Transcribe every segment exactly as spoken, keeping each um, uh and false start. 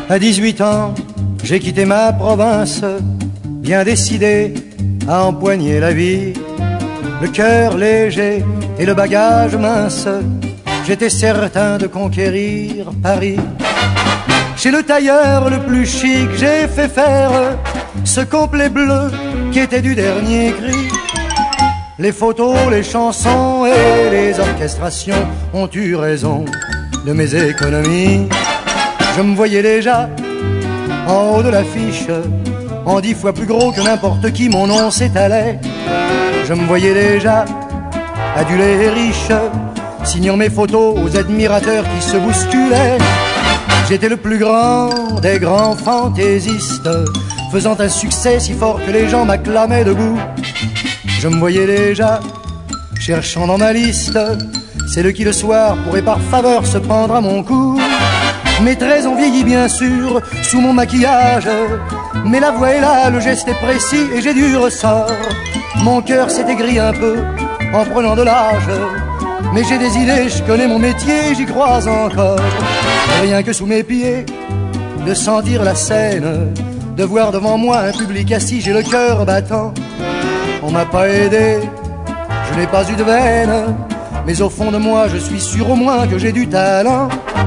À dix-huit ans, j'ai quitté ma province, bien décidé à empoigner la vie. Le cœur léger et le bagage mince, j'étais certain de conquérir Paris. Chez le tailleur le plus chic, j'ai fait faire ce complet bleu qui était du dernier cri. Les photos, les chansons et les orchestrations ont eu raison de mes économies. Je me voyais déjà en haut de l'affiche, en dix fois plus gros que n'importe qui, mon nom s'étalait. Je me voyais déjà adulé et riche, signant mes photos aux admirateurs qui se bousculaient. J'étais le plus grand des grands fantaisistes, faisant un succès si fort que les gens m'acclamaient debout. Je me voyais déjà cherchant dans ma liste celle qui le soir pourrait par faveur se prendre à mon cou. Mes traits ont vieilli bien sûr sous mon maquillage, mais la voix est là, le geste est précis et j'ai du ressort. Mon cœur s'est aigri un peu en prenant de l'âge, mais j'ai des idées, je connais mon métier, j'y crois encore. Rien que sous mes pieds, de sentir la scène, de voir devant moi un public assis, j'ai le cœur battant. On m'a pas aidé, je n'ai pas eu de veine, mais au fond de moi je suis sûr au moins que j'ai du talent.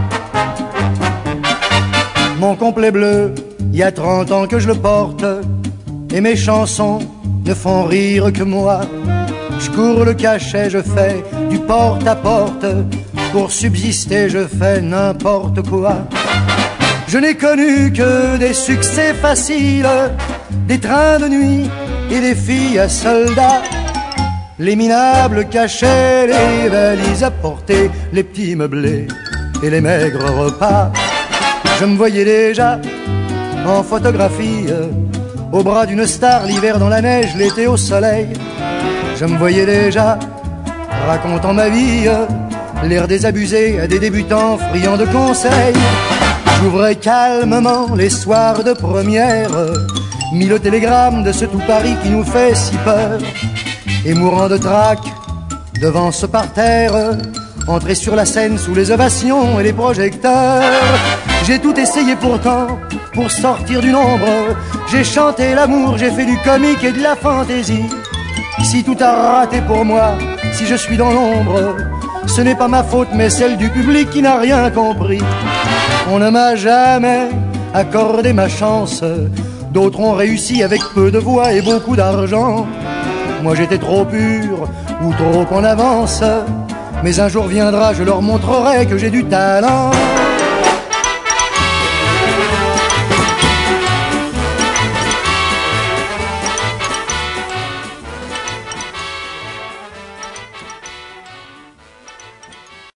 Mon complet bleu, il y a trente ans que je le porte, et mes chansons ne font rire que moi. Je cours le cachet, je fais du porte à porte, pour subsister je fais n'importe quoi. Je n'ai connu que des succès faciles, des trains de nuit et des filles à soldats. Les minables cachets, les valises à porter, les petits meublés et les maigres repas. Je me voyais déjà en photographie, au bras d'une star, l'hiver dans la neige, l'été au soleil. Je me voyais déjà racontant ma vie, l'air désabusé à des débutants friands de conseils. J'ouvrais calmement les soirs de première, mis le télégramme de ce tout Paris qui nous fait si peur. Et mourant de trac devant ce parterre, entrer sur la scène sous les ovations et les projecteurs. J'ai tout essayé pourtant pour sortir du nombre. J'ai chanté l'amour, j'ai fait du comique et de la fantaisie. Si tout a raté pour moi, si je suis dans l'ombre, ce n'est pas ma faute mais celle du public qui n'a rien compris. On ne m'a jamais accordé ma chance, d'autres ont réussi avec peu de voix et beaucoup d'argent. Moi j'étais trop pur ou trop en avance, mais un jour viendra, je leur montrerai que j'ai du talent.